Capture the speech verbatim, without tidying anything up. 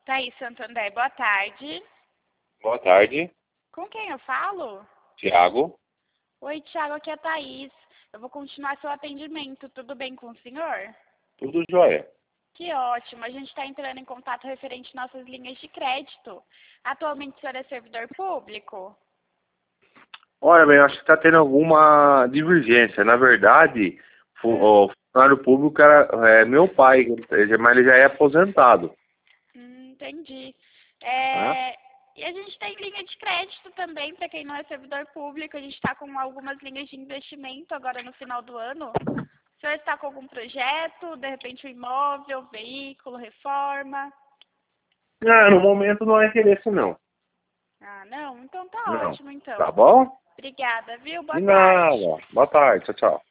Thaís Santander, boa tarde. Boa tarde, Com quem eu falo? Tiago. Oi, Thiago, aqui é a Thaís. Eu vou continuar seu atendimento. Tudo bem com o senhor? Tudo jóia. Que ótimo. A gente está entrando em contato referente às nossas linhas de crédito. Atualmente o senhor é servidor público? Olha, bem, eu acho que está tendo alguma divergência. Na verdade, fu- o funcionário público era, é meu pai, mas ele já é aposentado. Hum, entendi. Tá? É, E a gente tem linha de crédito também, para quem não é servidor público. A gente está com algumas linhas de investimento agora no final do ano. O senhor está com algum projeto, de repente um imóvel, veículo, reforma? Ah, no momento não há interesse, não. Ah, não? Então tá Não. ótimo, então. Tá bom? Obrigada, viu? Boa De tarde. nada. Boa tarde. Tchau, tchau.